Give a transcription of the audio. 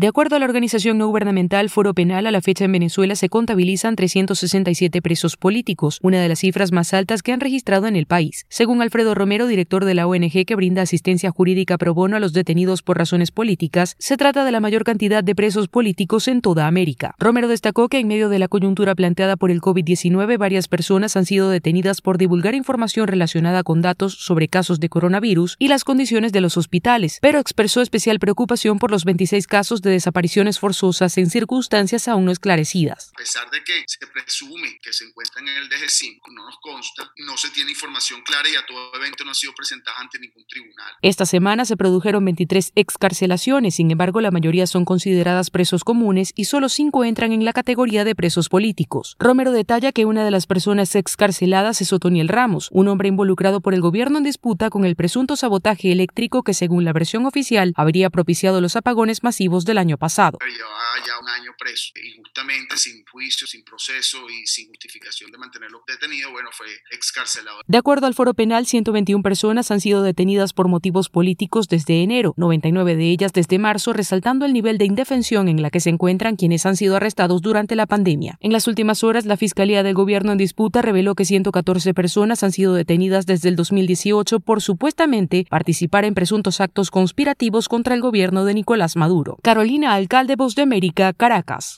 De acuerdo a la organización no gubernamental Foro Penal, a la fecha en Venezuela se contabilizan 367 presos políticos, una de las cifras más altas que han registrado en el país. Según Alfredo Romero, director de la ONG que brinda asistencia jurídica pro bono a los detenidos por razones políticas, se trata de la mayor cantidad de presos políticos en toda América. Romero destacó que en medio de la coyuntura planteada por el COVID-19, varias personas han sido detenidas por divulgar información relacionada con datos sobre casos de coronavirus y las condiciones de los hospitales, pero expresó especial preocupación por los 26 casos de desapariciones forzosas en circunstancias aún no esclarecidas. A pesar de que se presume que se encuentran en el DG5, no nos consta, no se tiene información clara y a todo evento no ha sido presentada ante ningún tribunal. Esta semana se produjeron 23 excarcelaciones, sin embargo la mayoría son consideradas presos comunes y solo 5 entran en la categoría de presos políticos. Romero detalla que una de las personas excarceladas es Otoniel Ramos, un hombre involucrado por el gobierno en disputa con el presunto sabotaje eléctrico que, según la versión oficial, habría propiciado los apagones masivos del año pasado. Llevaba ya un año preso, injustamente, sin juicio, sin proceso y sin justificación de mantenerlo detenido, fue excarcelado. De acuerdo al Foro Penal, 121 personas han sido detenidas por motivos políticos desde enero, 99 de ellas desde marzo, resaltando el nivel de indefensión en la que se encuentran quienes han sido arrestados durante la pandemia. En las últimas horas, la Fiscalía del Gobierno en disputa reveló que 114 personas han sido detenidas desde el 2018 por supuestamente participar en presuntos actos conspirativos contra el gobierno de Nicolás Maduro. Carolina Alcalde, Voz de América, Caracas.